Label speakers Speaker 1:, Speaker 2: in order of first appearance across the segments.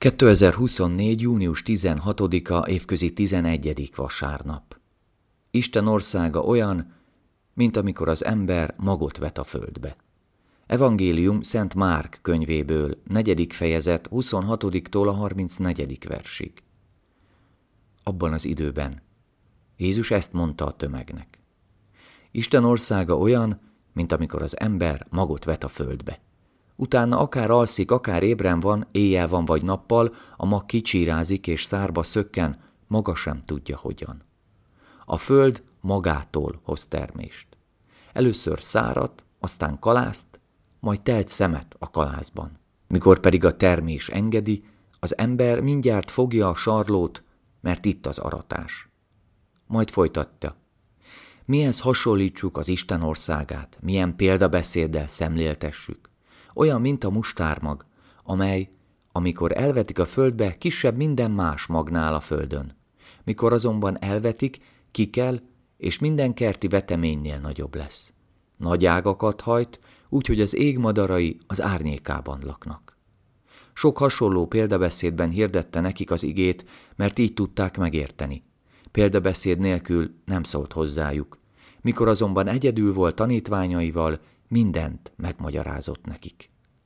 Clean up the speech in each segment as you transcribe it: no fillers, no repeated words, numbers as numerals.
Speaker 1: 2024. június 16-a évközi 11. vasárnap. Isten országa olyan, mint amikor az ember magot vet a földbe. Evangélium Szent Márk könyvéből, 4. fejezet, 26-tól a 34. versig. Abban az időben Jézus ezt mondta a tömegnek. Isten országa olyan, mint amikor az ember magot vet a földbe. Utána akár alszik, akár ébren van, éjjel van vagy nappal, a mag kicsírázik és szárba szökken, maga sem tudja hogyan. A föld magától hoz termést. Először szárat, aztán kalászt, majd telt szemet a kalászban. Mikor pedig a termés engedi, az ember mindjárt fogja a sarlót, mert itt az aratás. Majd folytatta. Mihez hasonlítsuk az Isten országát, milyen példabeszéddel szemléltessük? Olyan, mint a mustármag, amely, amikor elvetik a földbe, kisebb minden más magnál a földön. Mikor azonban elvetik, kikel, és minden kerti veteménynél nagyobb lesz. Nagy ágakat hajt, úgyhogy az ég madarai az árnyékában laknak. Sok hasonló példabeszédben hirdette nekik az igét, mert így tudták megérteni. Példabeszéd nélkül nem szólt hozzájuk. Mikor azonban egyedül volt tanítványaival, mindent megmagyarázott nekik.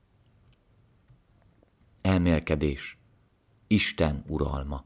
Speaker 1: Elmélkedés. Isten uralma.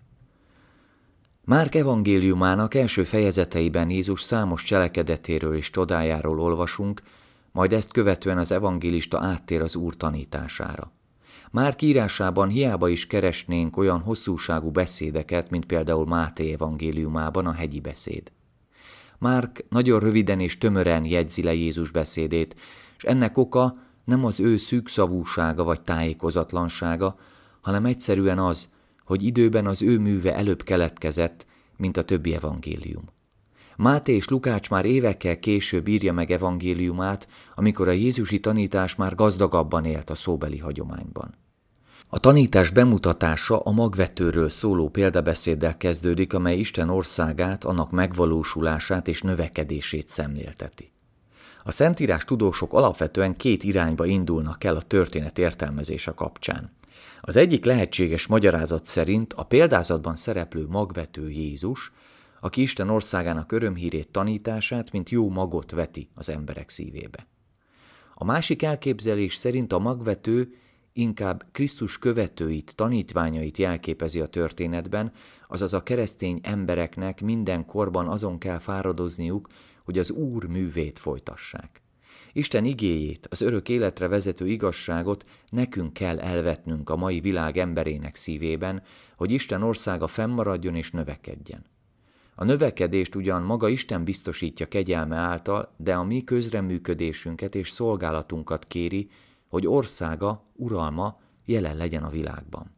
Speaker 1: Márk evangéliumának első fejezeteiben Jézus számos cselekedetéről és csodájáról olvasunk, majd ezt követően az evangélista áttér az Úr tanítására. Márk írásában hiába is keresnénk olyan hosszúságú beszédeket, mint például Máté evangéliumában a hegyi beszéd. Márk nagyon röviden és tömören jegyzi le Jézus beszédét, és ennek oka nem az ő szűkszavúsága vagy tájékozatlansága, hanem egyszerűen az, hogy időben az ő műve előbb keletkezett, mint a többi evangélium. Máté és Lukács már évekkel később írja meg evangéliumát, amikor a jézusi tanítás már gazdagabban élt a szóbeli hagyományban. A tanítás bemutatása a magvetőről szóló példabeszéddel kezdődik, amely Isten országát, annak megvalósulását és növekedését szemlélteti. A szentírás tudósok alapvetően két irányba indulnak el a történet értelmezése kapcsán. Az egyik lehetséges magyarázat szerint a példázatban szereplő magvető Jézus, aki Isten országának örömhírét, tanítását, mint jó magot veti az emberek szívébe. A másik elképzelés szerint a magvető inkább Krisztus követőit, tanítványait jelképezi a történetben, azaz a keresztény embereknek minden korban azon kell fáradozniuk, hogy az Úr művét folytassák. Isten igéjét, az örök életre vezető igazságot nekünk kell elvetnünk a mai világ emberének szívében, hogy Isten országa fennmaradjon és növekedjen. A növekedést ugyan maga Isten biztosítja kegyelme által, de a mi közreműködésünket és szolgálatunkat kéri, hogy országa, uralma jelen legyen a világban.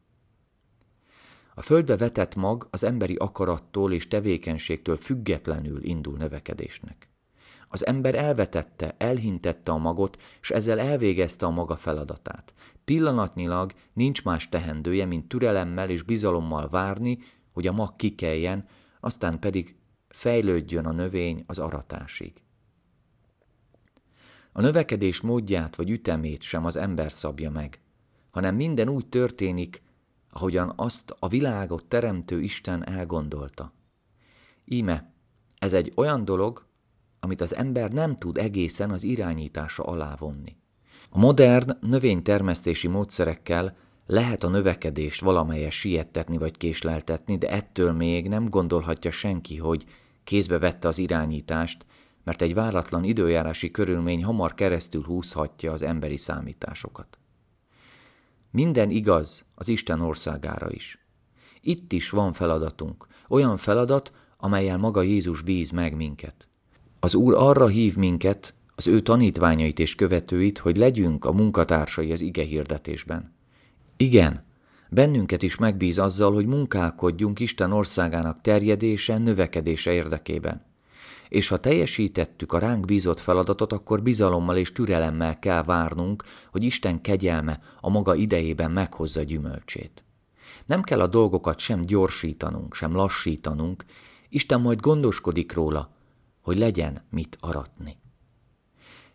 Speaker 1: A földbe vetett mag az emberi akarattól és tevékenységtől függetlenül indul növekedésnek. Az ember elvetette, elhintette a magot, és ezzel elvégezte a maga feladatát. Pillanatnyilag nincs más teendője, mint türelemmel és bizalommal várni, hogy a mag kikeljen, aztán pedig fejlődjön a növény az aratásig. A növekedés módját vagy ütemét sem az ember szabja meg, hanem minden úgy történik, ahogyan azt a világot teremtő Isten elgondolta. Íme, ez egy olyan dolog, amit az ember nem tud egészen az irányítása alá vonni. A modern növénytermesztési módszerekkel lehet a növekedést valamelyest siettetni vagy késleltetni, de ettől még nem gondolhatja senki, hogy kézbe vette az irányítást, mert egy váratlan időjárási körülmény hamar keresztül húzhatja az emberi számításokat. Minden igaz az Isten országára is. Itt is van feladatunk, olyan feladat, amellyel maga Jézus bíz meg minket. Az Úr arra hív minket, az ő tanítványait és követőit, hogy legyünk a munkatársai az igehirdetésben. Igen, bennünket is megbíz azzal, hogy munkálkodjunk Isten országának terjedése, növekedése érdekében. És ha teljesítettük a ránk bízott feladatot, akkor bizalommal és türelemmel kell várnunk, hogy Isten kegyelme a maga idejében meghozza gyümölcsét. Nem kell a dolgokat sem gyorsítanunk, sem lassítanunk, Isten majd gondoskodik róla, hogy legyen mit aratni.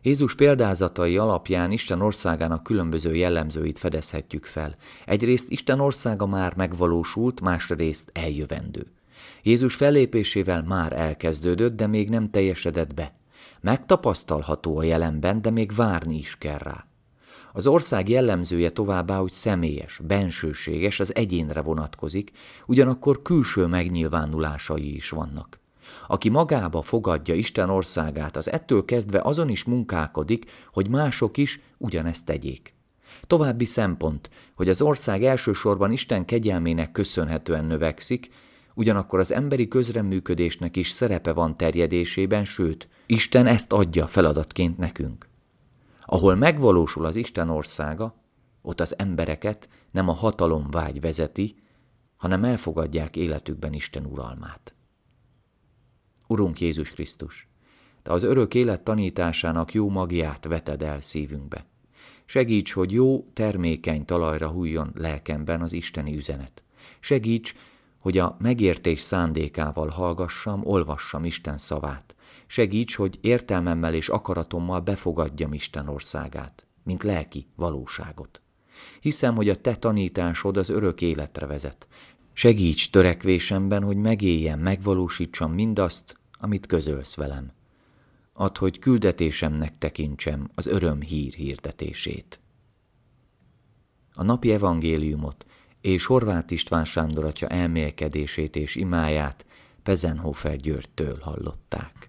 Speaker 1: Jézus példázatai alapján Isten országának különböző jellemzőit fedezhetjük fel. Egyrészt Isten országa már megvalósult, másrészt eljövendő. Jézus fellépésével már elkezdődött, de még nem teljesedett be. Megtapasztalható a jelenben, de még várni is kell rá. Az ország jellemzője továbbá, hogy személyes, bensőséges, az egyénre vonatkozik, ugyanakkor külső megnyilvánulásai is vannak. Aki magába fogadja Isten országát, az ettől kezdve azon is munkálkodik, hogy mások is ugyanezt tegyék. További szempont, hogy az ország elsősorban Isten kegyelmének köszönhetően növekszik, ugyanakkor az emberi közreműködésnek is szerepe van terjedésében, sőt, Isten ezt adja feladatként nekünk. Ahol megvalósul az Isten országa, ott az embereket nem a hatalomvágy vezeti, hanem elfogadják életükben Isten uralmát. Urunk Jézus Krisztus, Te az örök élet tanításának jó magját veted el szívünkbe. Segíts, hogy jó, termékeny talajra hújjon lelkemben az isteni üzenet. Segíts, hogy a megértés szándékával hallgassam, olvassam Isten szavát. Segíts, hogy értelmemmel és akaratommal befogadjam Isten országát, mint lelki valóságot. Hiszem, hogy a Te tanításod az örök életre vezet. Segíts törekvésemben, hogy megéljem, megvalósítsam mindazt, amit közölsz velem. Add, hogy küldetésemnek tekintsem az öröm hír hirdetését. A napi evangéliumot és Horváth István Sándor atya elmélkedését és imáját Pezenhofer Györgytől hallották.